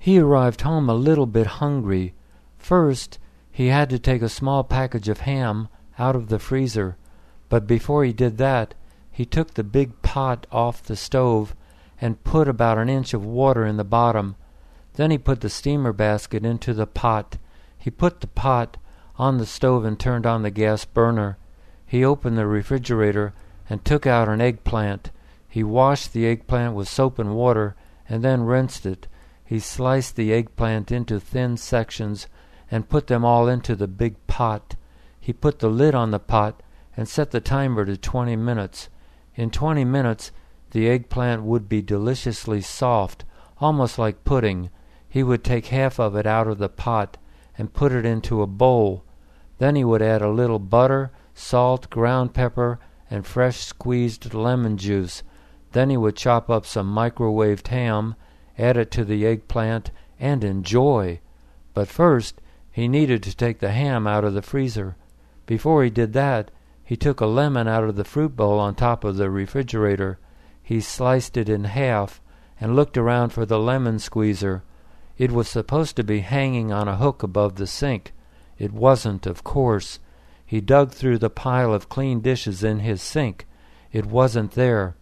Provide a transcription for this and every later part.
He arrived home a little bit hungry. First, he had to take a small package of ham out of the freezer, but before he did that, he took the big pot off the stove and put about an inch of water in the bottom. Then he put the steamer basket into the pot. He put the pot on the stove and turned on the gas burner. He opened the refrigerator and took out an eggplant. He washed the eggplant with soap and water and then rinsed it. He sliced the eggplant into thin sections and put them all into the big pot. He put the lid on the pot and set the timer to 20 minutes. In 20 minutes, the eggplant would be deliciously soft, almost like pudding. He would take half of it out of the pot and put it into a bowl. Then he would add a little butter, salt, ground pepper, and fresh squeezed lemon juice. Then he would chop up some microwaved ham, add it to the eggplant, and enjoy. But first, he needed to take the ham out of the freezer. Before he did that, he took a lemon out of the fruit bowl on top of the refrigerator. He sliced it in half and looked around for the lemon squeezer. It was supposed to be hanging on a hook above the sink. It wasn't, of course. He dug through the pile of clean dishes in his sink. It wasn't there.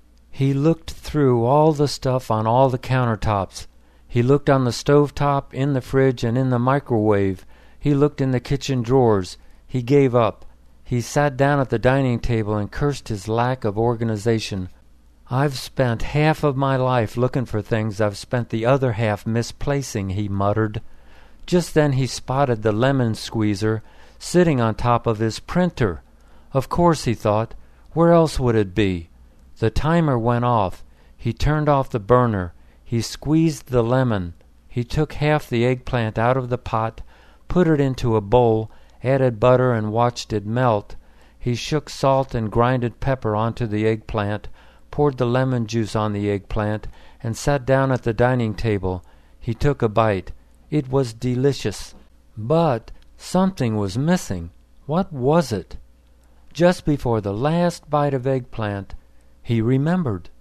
He looked through all the stuff on all the countertops. He looked on the stovetop, in the fridge, and in the microwave. He looked in the kitchen drawers. He gave up. He sat down at the dining table and cursed his lack of organization. "I've spent half of my life looking for things I've spent the other half misplacing," he muttered. Just then he spotted the lemon squeezer sitting on top of his printer. Of course, he thought, where else would it be? The timer went off. He turned off the burner. He squeezed the lemon. He took half the eggplant out of the pot, put it into a bowl, added butter, and watched it melt. He shook salt and grinded pepper onto the eggplant, poured the lemon juice on the eggplant, and sat down at the dining table. He took a bite. It was delicious. But something was missing. What was it? Just before the last bite of eggplant, he remembered.